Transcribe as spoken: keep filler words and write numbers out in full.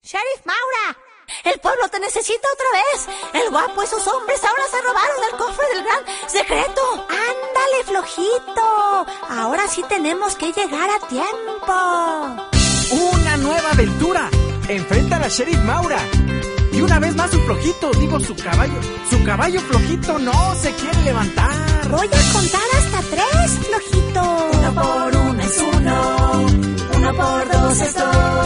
Sheriff Maura, el pueblo te necesita otra vez. El guapo y sus hombres ahora se robaron el cofre del gran secreto. Ándale, flojito. Ahora sí tenemos que llegar a tiempo. Una nueva aventura. Enfrenta a la Sheriff Maura. Y una vez más su flojito, digo su caballo. Su caballo flojito no se quiere levantar. Voy a contar hasta tres, flojito. Uno por uno es uno. Uno por dos es dos.